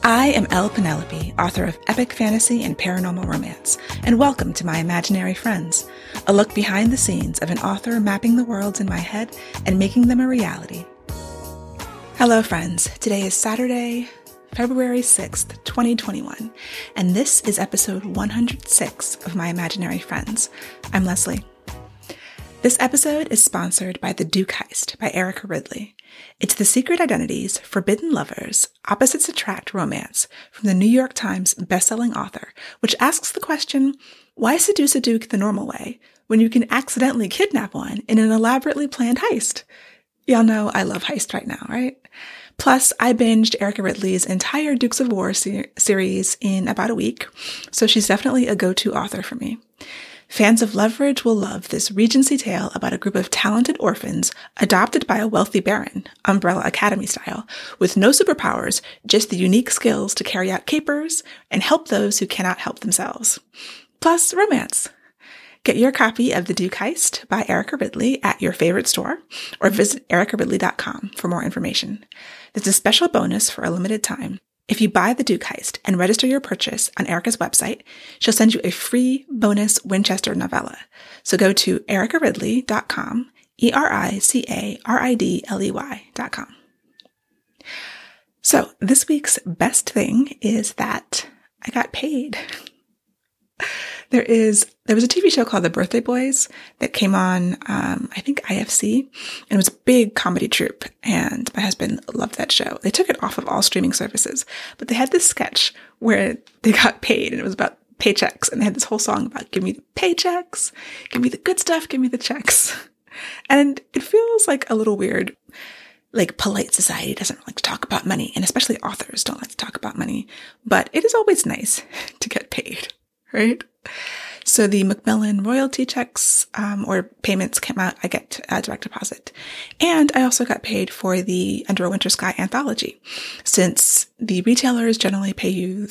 I am Elle Penelope, author of epic fantasy and paranormal romance, and welcome to My Imaginary Friends, a look behind the scenes of an author mapping the worlds in my head and making them a reality. Hello friends, today is Saturday, February 6th, 2021, and this is episode 106 of My Imaginary Friends. I'm Leslie. This episode is sponsored by The Duke Heist by Erica Ridley. It's the secret identities, forbidden lovers, opposites attract romance from the New York Times bestselling author, which asks the question, why seduce a duke the normal way when you can accidentally kidnap one in an elaborately planned heist? Y'all know I love heist right now, right? Plus, I binged Erica Ridley's entire Dukes of War series in about a week, so she's definitely a go-to author for me. Fans of Leverage will love this Regency tale about a group of talented orphans adopted by a wealthy baron, Umbrella Academy style, with no superpowers, just the unique skills to carry out capers and help those who cannot help themselves. Plus, romance. Get your copy of The Duke Heist by Erica Ridley at your favorite store or visit ericaridley.com for more information. There's a special bonus for a limited time. If you buy The Duke Heist and register your purchase on Erica's website, she'll send you a free bonus Winchester novella. So go to ericaridley.com, ERICARIDLEY.com. So this week's best thing is that I got paid. There was a TV show called The Birthday Boys that came on, I think IFC, and it was a big comedy troupe, and my husband loved that show. They took it off of all streaming services, but they had this sketch where they got paid, and it was about paychecks, and they had this whole song about, give me the paychecks, give me the good stuff, give me the checks. And it feels like a little weird, like polite society doesn't like to talk about money, and especially authors don't like to talk about money, but it is always nice to get paid, right? So the Macmillan royalty checks or payments came out. I get a direct deposit. And I also got paid for the Under a Winter Sky anthology, since the retailers generally pay you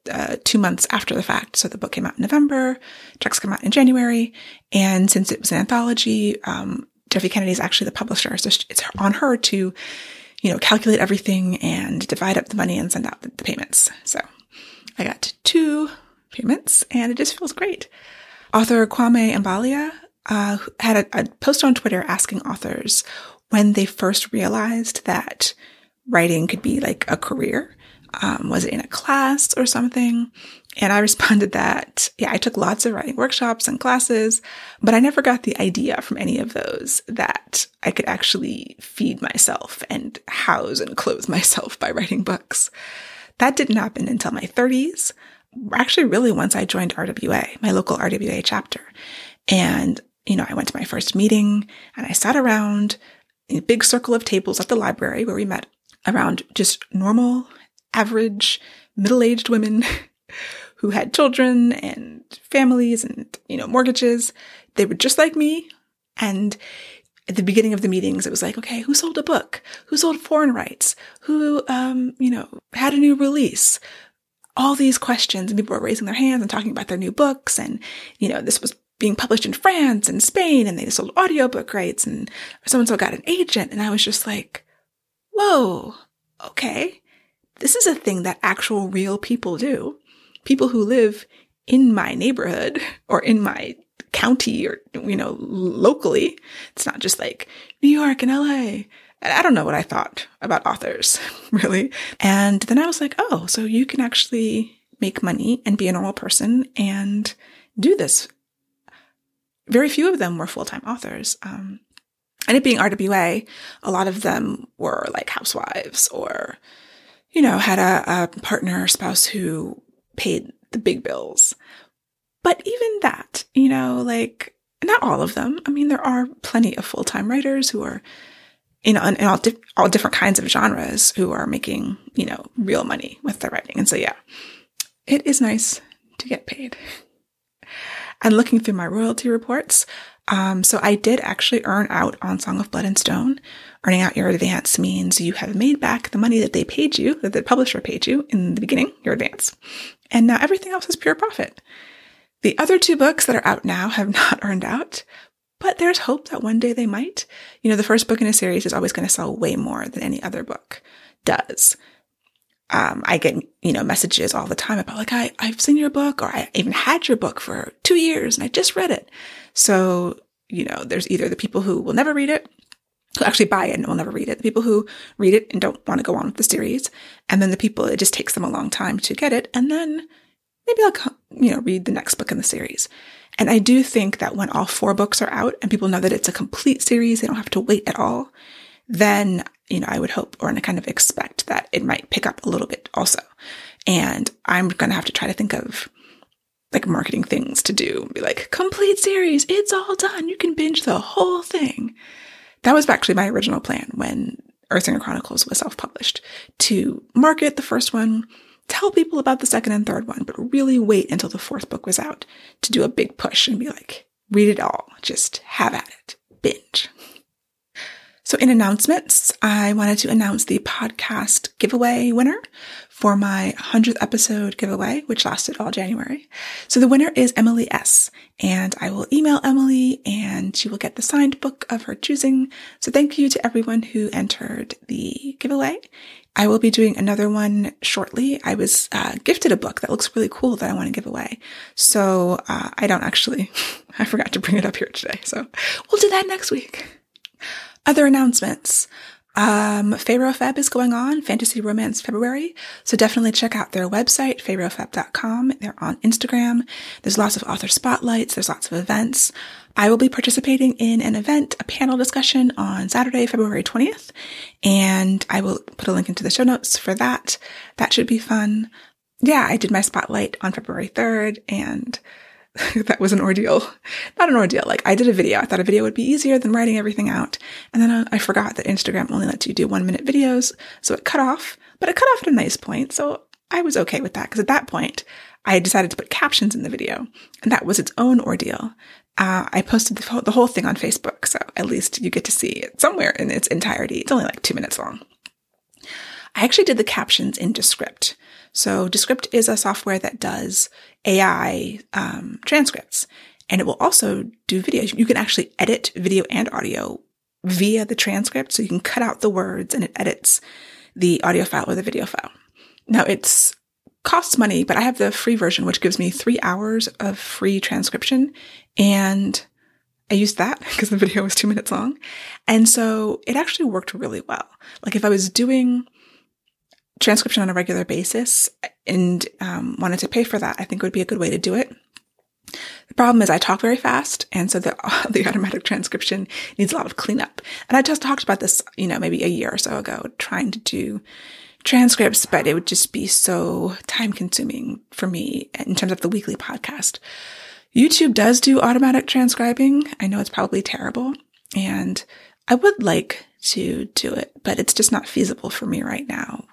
2 months after the fact. So the book came out in November, checks come out in January. And since it was an anthology, Jeffrey Kennedy is actually the publisher. So it's on her to, calculate everything and divide up the money and send out the payments. So I got 2 payments, and it just feels great. Author Kwame Mbalia had a post on Twitter asking authors when they first realized that writing could be like a career. Was it in a class or something? And I responded that, I took lots of writing workshops and classes, but I never got the idea from any of those that I could actually feed myself and house and clothe myself by writing books. That didn't happen until my 30s. Actually, really, once I joined RWA, my local RWA chapter. And, I went to my first meeting and I sat around in a big circle of tables at the library where we met around just normal, average, middle-aged women who had children and families and, mortgages. They were just like me. And at the beginning of the meetings, it was like, okay, who sold a book? Who sold foreign rights? Who, had a new release? All these questions, and people were raising their hands and talking about their new books. And, this was being published in France and Spain, and they sold audiobook rights, and so-and-so got an agent. And I was just like, whoa, okay. This is a thing that actual real people do. People who live in my neighborhood or in my county or, locally. It's not just like New York and LA. I don't know what I thought about authors, really. And then I was like, oh, so you can actually make money and be a normal person and do this. Very few of them were full-time authors. And it being RWA, a lot of them were like housewives or, had a partner or spouse who paid the big bills. But even that, not all of them. I mean, there are plenty of full-time writers who are in all different kinds of genres who are making, real money with their writing. And so, it is nice to get paid. And looking through my royalty reports, so I did actually earn out on Song of Blood and Stone. Earning out your advance means you have made back the money that they paid you, that the publisher paid you in the beginning, your advance. And now everything else is pure profit. The other 2 books that are out now have not earned out, but there's hope that one day they might. The first book in a series is always going to sell way more than any other book does. I get, messages all the time about like, I've seen your book, or I even had your book for 2 years and I just read it. So, there's either the people who will never read it, who actually buy it and will never read it, the people who read it and don't want to go on with the series, and then the people, it just takes them a long time to get it. And then maybe I'll, read the next book in the series. And I do think that when all 4 books are out and people know that it's a complete series, they don't have to wait at all, then, I would hope, or I kind of expect that it might pick up a little bit also. And I'm going to have to try to think of like marketing things to do, be like, complete series, it's all done. You can binge the whole thing. That was actually my original plan when Earthsinger Chronicles was self-published, to market the first one, tell people about the second and third one, but really wait until the 4th book was out to do a big push and be like, read it all, just have at it, binge. So in announcements, I wanted to announce the podcast giveaway winner for my 100th episode giveaway, which lasted all January. So the winner is Emily S., and I will email Emily and she will get the signed book of her choosing. So thank you to everyone who entered the giveaway. I will be doing another one shortly. I was gifted a book that looks really cool that I want to give away. So I forgot to bring it up here today. So we'll do that next week. Other announcements. Pharaoh Feb is going on, Fantasy Romance February. So definitely check out their website, pharaohfeb.com. They're on Instagram. There's lots of author spotlights. There's lots of events. I will be participating in an event, a panel discussion on Saturday, February 20th. And I will put a link into the show notes for that. That should be fun. Yeah, I did my spotlight on February 3rd, and that was an ordeal. Not an ordeal. Like, I did a video. I thought a video would be easier than writing everything out. And then I forgot that Instagram only lets you do 1-minute videos. So it cut off, but it cut off at a nice point. So I was okay with that, because at that point I had decided to put captions in the video, and that was its own ordeal. I posted the whole thing on Facebook. So at least you get to see it somewhere in its entirety. It's only like 2 minutes long. I actually did the captions in Descript. So Descript is a software that does AI transcripts, and it will also do videos. You can actually edit video and audio via the transcript. So you can cut out the words and it edits the audio file or the video file. Now it's costs money, but I have the free version, which gives me 3 hours of free transcription. And I used that because the video was 2 minutes long. And so it actually worked really well. Like, if I was doing transcription on a regular basis and wanted to pay for that, I think it would be a good way to do it. The problem is I talk very fast, and so the automatic transcription needs a lot of cleanup. And I just talked about this, maybe a year or so ago, trying to do transcripts, but it would just be so time consuming for me in terms of the weekly podcast. YouTube does do automatic transcribing. I know it's probably terrible, and I would like to do it, but it's just not feasible for me right now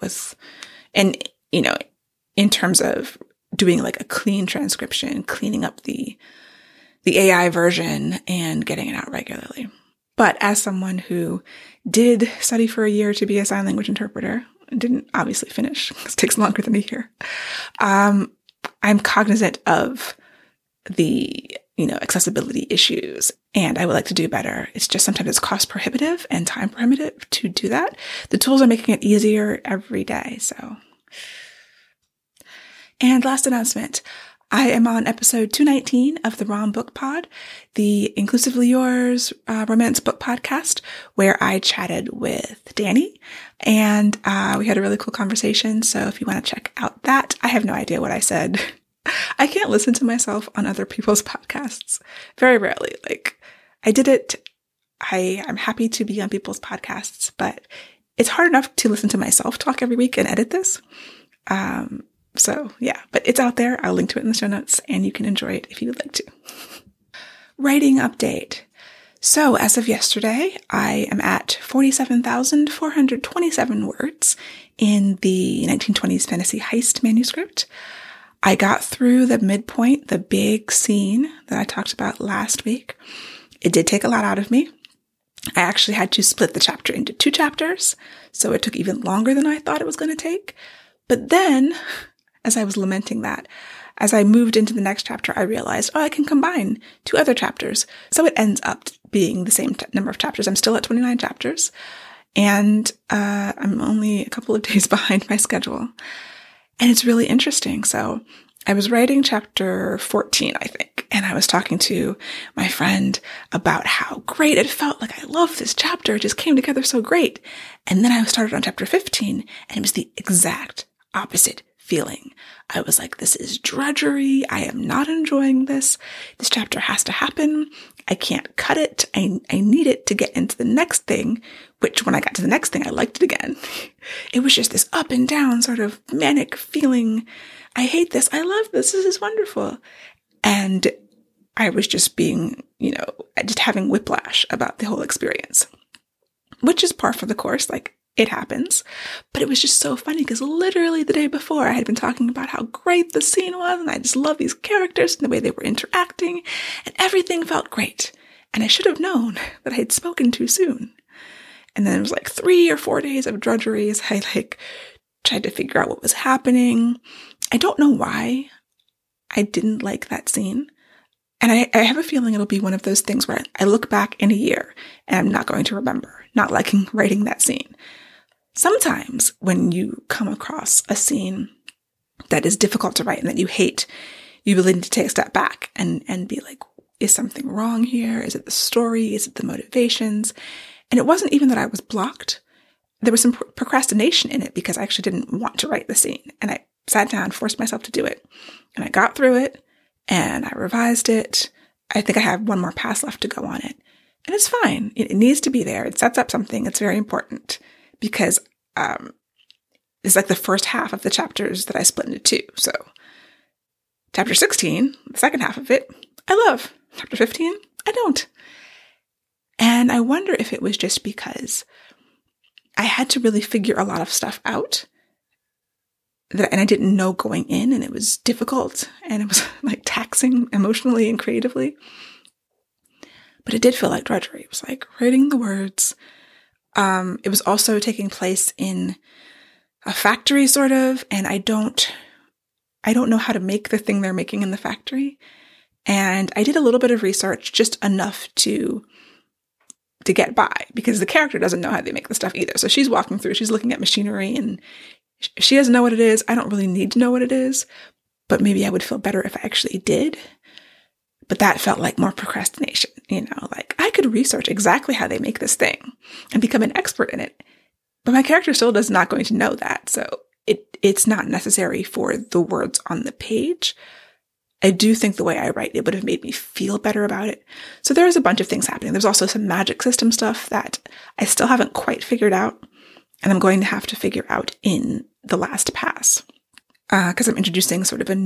in terms of doing like a clean transcription, cleaning up the AI version and getting it out regularly. But as someone who did study for a year to be a sign language interpreter, didn't obviously finish, because it takes longer than a year, I'm cognizant of the accessibility issues, and I would like to do better. It's just sometimes it's cost prohibitive and time prohibitive to do that. The tools are making it easier every day. So, and last announcement, I am on episode 219 of the ROM Book Pod, the Inclusively Yours romance book podcast, where I chatted with Danny, and we had a really cool conversation. So if you want to check out that, I have no idea what I said. I can't listen to myself on other people's podcasts. Very rarely. Like, I did it. I'm happy to be on people's podcasts, but it's hard enough to listen to myself talk every week and edit this. So yeah, but it's out there. I'll link to it in the show notes, and you can enjoy it if you would like to. Writing update. So as of yesterday, I am at 47,427 words in the 1920s fantasy heist manuscript. I got through the midpoint, the big scene that I talked about last week. It did take a lot out of me. I actually had to split the chapter into 2 chapters, so it took even longer than I thought it was going to take. But then, as I was lamenting that, as I moved into the next chapter, I realized, I can combine 2 other chapters. So it ends up being the same number of chapters. I'm still at 29 chapters. And I'm only a couple of days behind my schedule. And it's really interesting. So I was writing chapter 14, I think, and I was talking to my friend about how great it felt. Like, I love this chapter. It just came together so great. And then I started on chapter 15, and it was the exact opposite feeling. I was like, this is drudgery. I am not enjoying this. This chapter has to happen. I can't cut it. I need it to get into the next thing, which when I got to the next thing, I liked it again. It was just this up and down sort of manic feeling. I hate this. I love this. This is wonderful. And I was just being, just having whiplash about the whole experience, which is par for the course. Like, it happens. But it was just so funny because literally the day before I had been talking about how great the scene was, and I just love these characters and the way they were interacting, and everything felt great. And I should have known that I had spoken too soon. And then it was like 3 or 4 days of drudgery as I tried to figure out what was happening. I don't know why I didn't like that scene. And I have a feeling it'll be one of those things where I look back in a year and I'm not going to remember not liking writing that scene. Sometimes when you come across a scene that is difficult to write and that you hate, you really need to take a step back and be like, is something wrong here? Is it the story? Is it the motivations? And it wasn't even that I was blocked. There was some procrastination in it because I actually didn't want to write the scene. And I sat down, forced myself to do it. And I got through it and I revised it. I think I have one more pass left to go on it. And it's fine. It needs to be there. It sets up something. It's very important because it's like the first half of the chapters that I split into two. So chapter 16, the second half of it, I love. Chapter 15, I don't. And I wonder if it was just because I had to really figure a lot of stuff out and I didn't know going in, and it was difficult and it was like taxing emotionally and creatively. But it did feel like drudgery. It was like writing the words. It was also taking place in a factory sort of, and I don't know how to make the thing they're making in the factory. And I did a little bit of research, just enough to get by, because the character doesn't know how they make the stuff either. So she's walking through, she's looking at machinery, and she doesn't know what it is. I don't really need to know what it is, but maybe I would feel better if I actually did. But that felt like more procrastination, like I could research exactly how they make this thing and become an expert in it. But my character still is not going to know that. So it's not necessary for the words on the page. I do think the way I write, it would have made me feel better about it. So there's a bunch of things happening. There's also some magic system stuff that I still haven't quite figured out. And I'm going to have to figure out in the last pass. Because I'm introducing sort of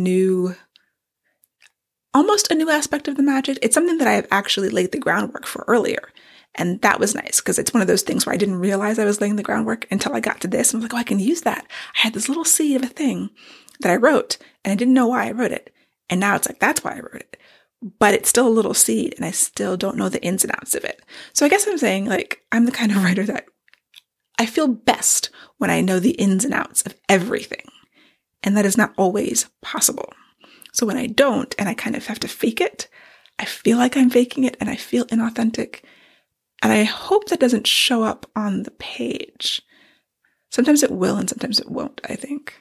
almost a new aspect of the magic. It's something that I have actually laid the groundwork for earlier. And that was nice because it's one of those things where I didn't realize I was laying the groundwork until I got to this. And I was like, oh, I can use that. I had this little seed of a thing that I wrote and I didn't know why I wrote it. And now it's like, that's why I wrote it. But it's still a little seed and I still don't know the ins and outs of it. So I guess I'm saying, like, I'm the kind of writer that I feel best when I know the ins and outs of everything. And that is not always possible. So when I don't, and I kind of have to fake it, I feel like I'm faking it and I feel inauthentic. And I hope that doesn't show up on the page. Sometimes it will and sometimes it won't, I think.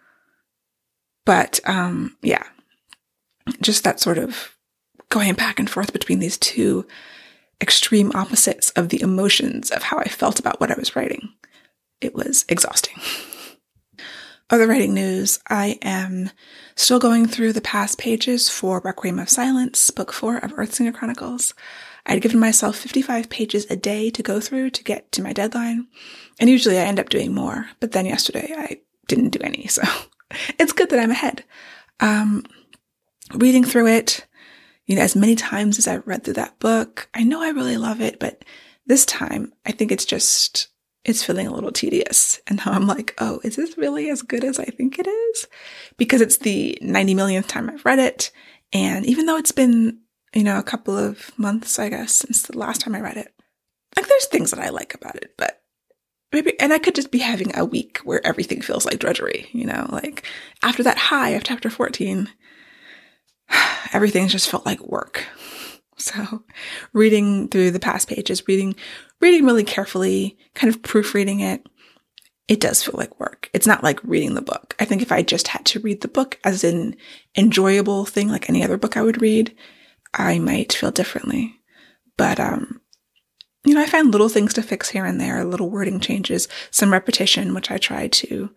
But yeah, just that sort of going back and forth between these two extreme opposites of the emotions of how I felt about what I was writing. It was exhausting. Other writing news, I am still going through the past pages for Requiem of Silence, Book 4 of Earthsinger Chronicles. I had given myself 55 pages a day to go through to get to my deadline, and usually I end up doing more, but then yesterday I didn't do any, so it's good that I'm ahead. Reading through it, as many times as I've read through that book, I know I really love it, but this time I think it's feeling a little tedious. And now I'm like, oh, is this really as good as I think it is? Because it's the 90 millionth time I've read it. And even though it's been, a couple of months, I guess, since the last time I read it, like there's things that I like about it, but maybe, and I could just be having a week where everything feels like drudgery, like after that high of chapter 14, everything just felt like work. So reading through the past pages, reading really carefully, kind of proofreading it, it does feel like work. It's not like reading the book. I think if I just had to read the book as an enjoyable thing, like any other book I would read, I might feel differently. But, I find little things to fix here and there, little wording changes, some repetition, which I try to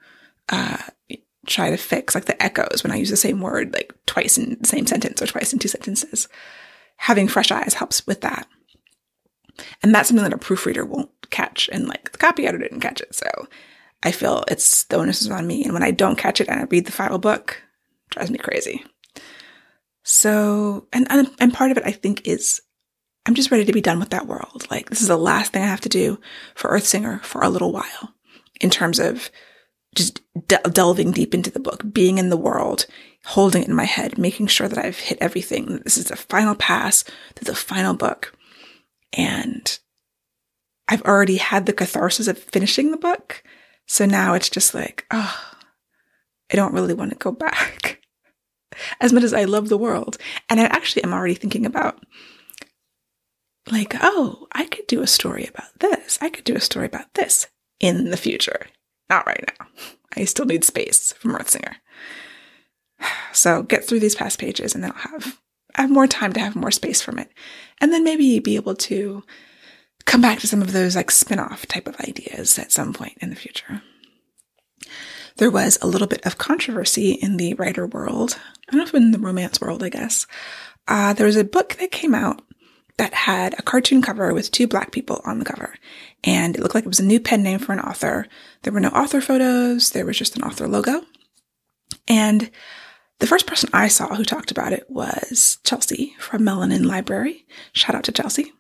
fix, like the echoes when I use the same word, like twice in the same sentence or twice in two sentences. Having fresh eyes helps with that. And that's something that a proofreader won't catch, and like the copy editor didn't catch it. So I feel the onus is on me. And when I don't catch it and I read the final book, it drives me crazy. So, and part of it I think is I'm just ready to be done with that world. Like, this is the last thing I have to do for Earthsinger for a little while in terms of just delving deep into the book, being in the world, holding it in my head, making sure that I've hit everything. This is the final pass through the final book. And I've already had the catharsis of finishing the book. So now it's just like, I don't really want to go back as much as I love the world. And I actually am already thinking about like, I could do a story about this. I could do a story about this in the future. Not right now. I still need space from Earthsinger. So get through these past pages and then I'll have more time to have more space from it. And then maybe be able to come back to some of those like spin-off type of ideas at some point in the future. There was a little bit of controversy in the writer world. I don't know if in the romance world, I guess. There was a book that came out that had a cartoon cover with two Black people on the cover. And it looked like it was a new pen name for an author. There were no author photos. There was just an author logo. And the first person I saw who talked about it was Chelsea from Melanin Library. Shout out to Chelsea.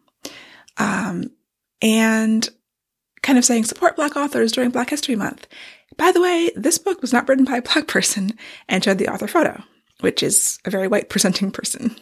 And kind of saying, support Black authors during Black History Month. By the way, this book was not written by a Black person, and showed the author photo, which is a very white presenting person.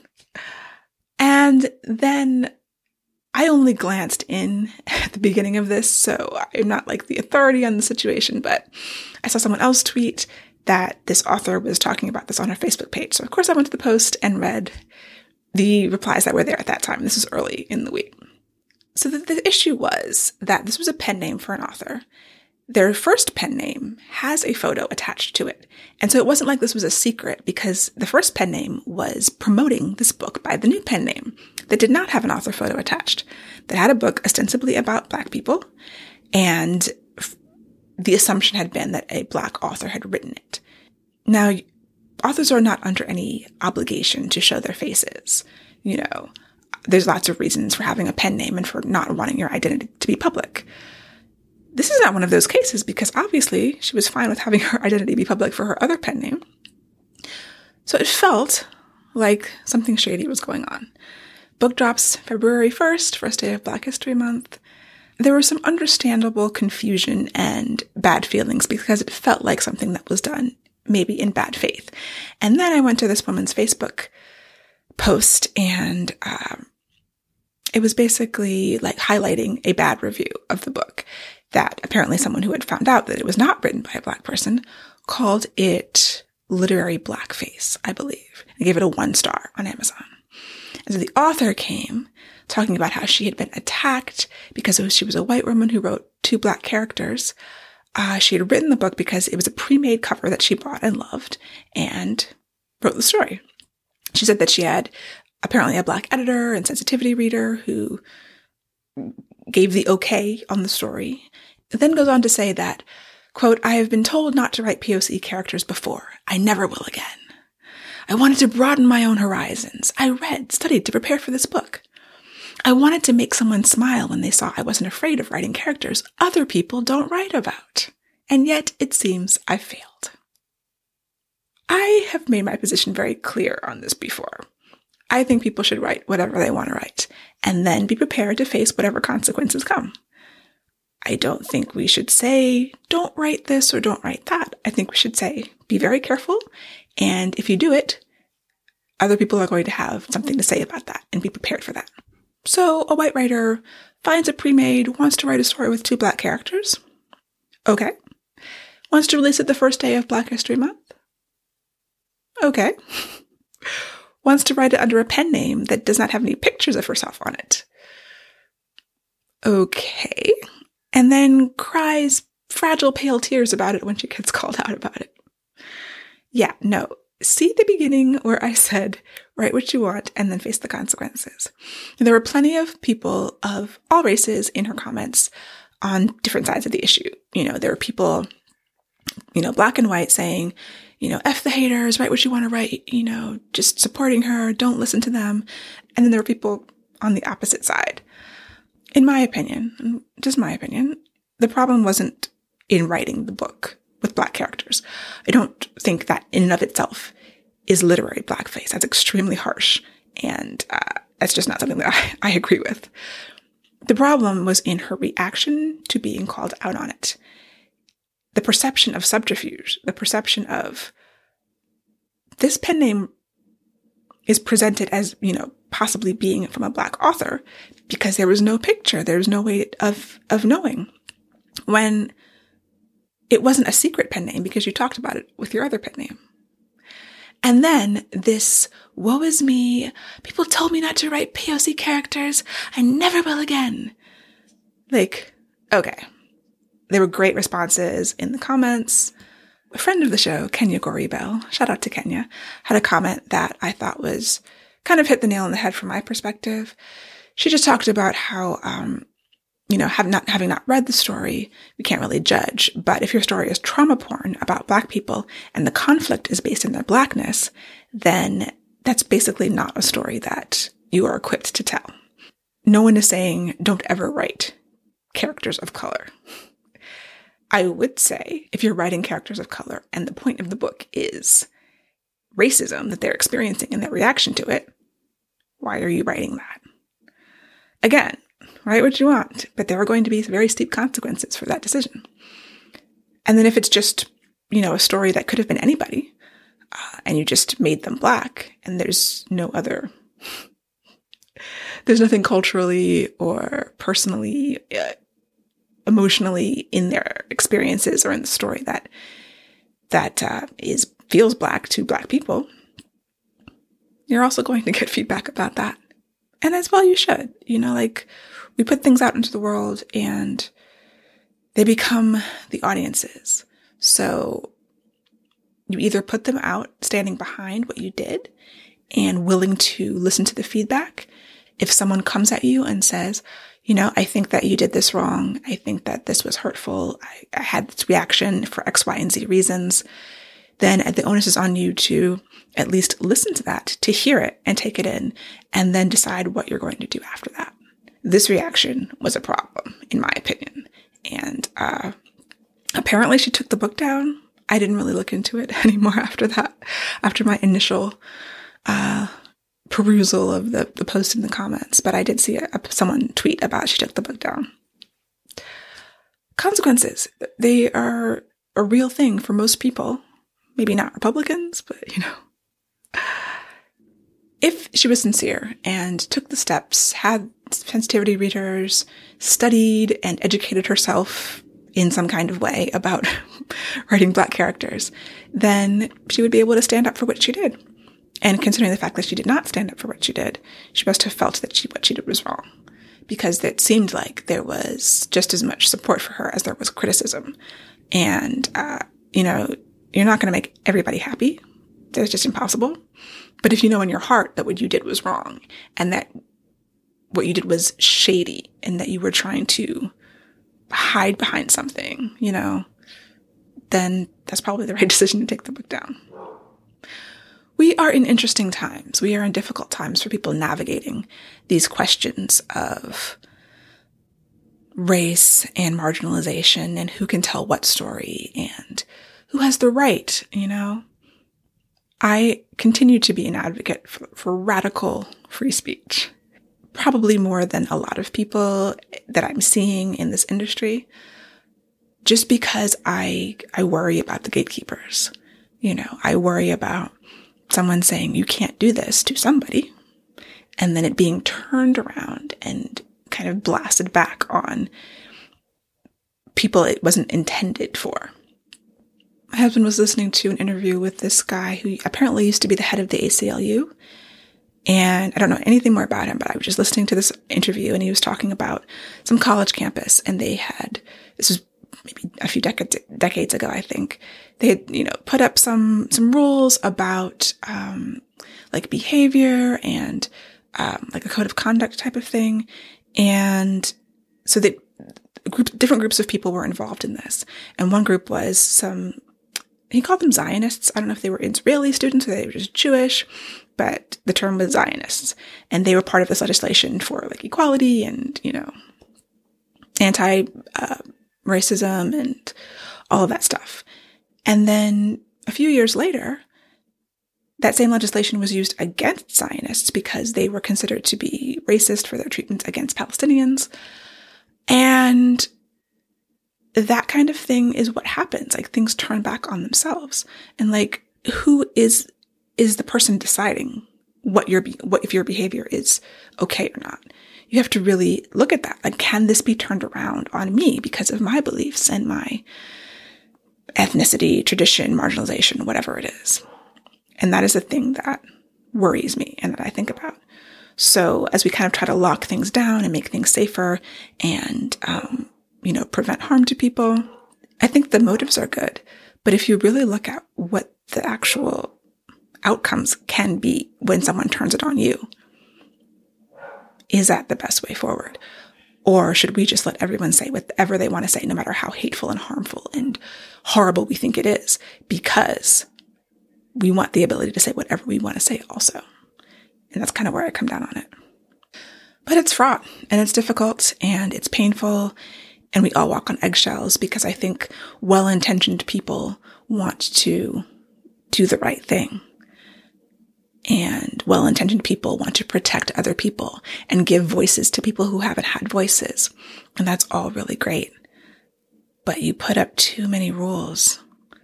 And then I only glanced in at the beginning of this, so I'm not like the authority on the situation, but I saw someone else tweet that this author was talking about this on her Facebook page. So of course I went to the post and read the replies that were there at that time. This was early in the week. So the issue was that this was a pen name for an author. Their first pen name has a photo attached to it. And so it wasn't like this was a secret, because the first pen name was promoting this book by the new pen name that did not have an author photo attached, that had a book ostensibly about Black people. And the assumption had been that a Black author had written it. Now, authors are not under any obligation to show their faces. There's lots of reasons for having a pen name and for not wanting your identity to be public. This is not one of those cases, because obviously she was fine with having her identity be public for her other pen name. So it felt like something shady was going on. Book drops February 1st, first day of Black History Month. There was some understandable confusion and bad feelings because it felt like something that was done maybe in bad faith. And then I went to this woman's Facebook post, and it was basically like highlighting a bad review of the book that apparently someone who had found out that it was not written by a Black person called it literary blackface, I believe, and gave it a 1 star on Amazon. And so the author came talking about how she had been attacked because she was a white woman who wrote 2 Black characters. She had written the book because it was a pre-made cover that she bought and loved, and wrote the story. She said that she had apparently a Black editor and sensitivity reader who gave the okay on the story. It then goes on to say that, quote, "I have been told not to write POC characters before. I never will again. I wanted to broaden my own horizons. I read, studied to prepare for this book. I wanted to make someone smile when they saw I wasn't afraid of writing characters other people don't write about. And yet it seems I failed." I have made my position very clear on this before. I think people should write whatever they want to write, and then be prepared to face whatever consequences come. I don't think we should say, don't write this or don't write that. I think we should say, be very careful, and if you do it, other people are going to have something to say about that, and be prepared for that. So a white writer finds a pre-made, wants to write a story with 2 Black characters. Okay. Wants to release it the first day of Black History Month. Okay. wants to write it under a pen name that does not have any pictures of herself on it. Okay. And then cries fragile, pale tears about it when she gets called out about it. Yeah, no. See the beginning where I said, write what you want and then face the consequences. And there were plenty of people of all races in her comments on different sides of the issue. There were people, black and white saying, F the haters, write what you want to write, just supporting her, don't listen to them. And then there were people on the opposite side. In my opinion, just my opinion, the problem wasn't in writing the book with black characters. I don't think that in and of itself is literary blackface. That's extremely harsh. And that's just not something that I agree with. The problem was in her reaction to being called out on it. The perception of subterfuge, the perception of this pen name is presented as, possibly being from a black author because there was no picture. There was no way of knowing when it wasn't a secret pen name because you talked about it with your other pen name. And then this, woe is me, people told me not to write POC characters, I never will again. Okay. There were great responses in the comments. A friend of the show, Kenya Goribel, shout out to Kenya, had a comment that I thought was kind of hit the nail on the head from my perspective. She just talked about how, having not read the story, we can't really judge. But if your story is trauma porn about black people and the conflict is based in their blackness, then that's basically not a story that you are equipped to tell. No one is saying don't ever write characters of color. I would say if you're writing characters of color and the point of the book is racism that they're experiencing and their reaction to it, why are you writing that? Again, write what you want, but there are going to be very steep consequences for that decision. And then if it's just, a story that could have been anybody, and you just made them black, and there's nothing culturally or personally, emotionally in their experiences or in the story that feels black to black people, you're also going to get feedback about that. And as well you should. We put things out into the world and they become the audiences. So you either put them out standing behind what you did and willing to listen to the feedback. If someone comes at you and says, I think that you did this wrong. I think that this was hurtful. I had this reaction for X, Y, and Z reasons. Then the onus is on you to at least listen to that, to hear it and take it in, and then decide what you're going to do after that. This reaction was a problem, in my opinion. And apparently she took the book down. I didn't really look into it anymore after that, after my initial perusal of the post in the comments. But I did see someone tweet about she took the book down. Consequences. They are a real thing for most people. Maybe not Republicans, but if she was sincere and took the steps, had sensitivity readers, studied and educated herself in some kind of way about writing black characters, then she would be able to stand up for what she did. And considering the fact that she did not stand up for what she did, she must have felt that what she did was wrong. Because it seemed like there was just as much support for her as there was criticism. And, you're not going to make everybody happy. That's just impossible. But if you know in your heart that what you did was wrong and that what you did was shady and that you were trying to hide behind something, then that's probably the right decision to take the book down. We are in interesting times. We are in difficult times for people navigating these questions of race and marginalization and who can tell what story and who has the right, I continue to be an advocate for radical free speech, probably more than a lot of people that I'm seeing in this industry, just because I worry about the gatekeepers. I worry about someone saying you can't do this to somebody and then it being turned around and kind of blasted back on people it wasn't intended for. My husband was listening to an interview with this guy who apparently used to be the head of the ACLU, And I don't know anything more about him, but I was just listening to this interview and he was talking about some college campus, and this was maybe a few decades ago, I think. They had, put up some rules about, like behavior and, like a code of conduct type of thing. And so different groups of people were involved in this. And one group was he called them Zionists. I don't know if they were Israeli students or they were just Jewish, but the term was Zionists. And they were part of this legislation for like equality and, anti-racism and all of that stuff. And then a few years later, that same legislation was used against Zionists because they were considered to be racist for their treatment against Palestinians. And that kind of thing is what happens. Like, things turn back on themselves. And like, who is the person deciding if your behavior is okay or not? You have to really look at that. Like, can this be turned around on me because of my beliefs and my ethnicity, tradition, marginalization, whatever it is? And that is a thing that worries me and that I think about. So as we kind of try to lock things down and make things safer and, prevent harm to people, I think the motives are good. But if you really look at what the actual outcomes can be when someone turns it on you, is that the best way forward? Or should we just let everyone say whatever they want to say, no matter how hateful and harmful and horrible we think it is, because we want the ability to say whatever we want to say also? And that's kind of where I come down on it. But it's fraught and it's difficult and it's painful, and we all walk on eggshells because I think well-intentioned people want to do the right thing. And well-intentioned people want to protect other people and give voices to people who haven't had voices. And that's all really great. But you put up too many rules.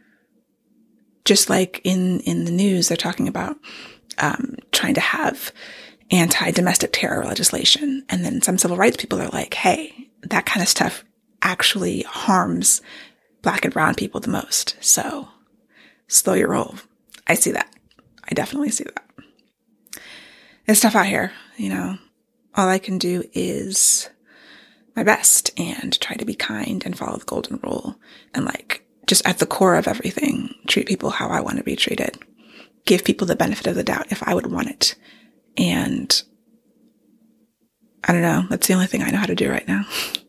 Just like in the news, they're talking about trying to have anti-domestic terror legislation. And then some civil rights people are like, hey, that kind of stuff actually harms Black and brown people the most. So slow your roll. I see that. I definitely see that. It's tough out here, all I can do is my best and try to be kind and follow the golden rule. And like, just at the core of everything, treat people how I want to be treated. Give people the benefit of the doubt if I would want it. And I don't know, that's the only thing I know how to do right now.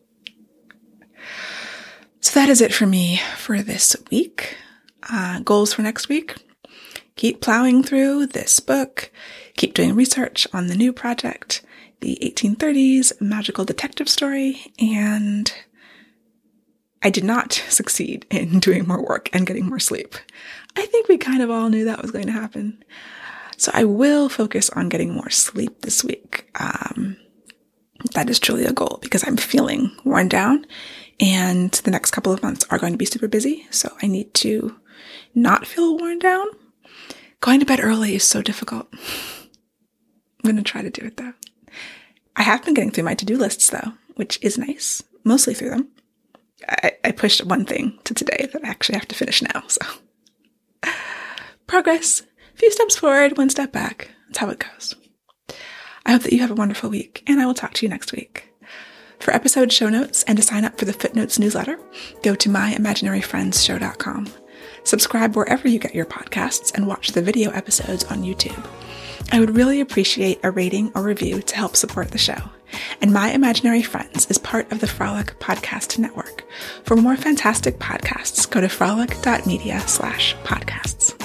So that is it for me for this week. Goals for next week: keep plowing through this book, keep doing research on the new project, the 1830s magical detective story, and I did not succeed in doing more work and getting more sleep. I think we kind of all knew that was going to happen. So I will focus on getting more sleep this week. That is truly a goal because I'm feeling worn down and the next couple of months are going to be super busy. So I need to not feel worn down. Going to bed early is so difficult. I'm going to try to do it though. I have been getting through my to-do lists though, which is nice. Mostly through them. I pushed one thing to today that I actually have to finish now. So progress. A few steps forward, one step back. That's how it goes. I hope that you have a wonderful week, and I will talk to you next week. For episode show notes and to sign up for the Footnotes newsletter, go to myimaginaryfriendsshow.com. Subscribe wherever you get your podcasts and watch the video episodes on YouTube. I would really appreciate a rating or review to help support the show. And My Imaginary Friends is part of the Frolic Podcast Network. For more fantastic podcasts, go to frolic.media/podcasts.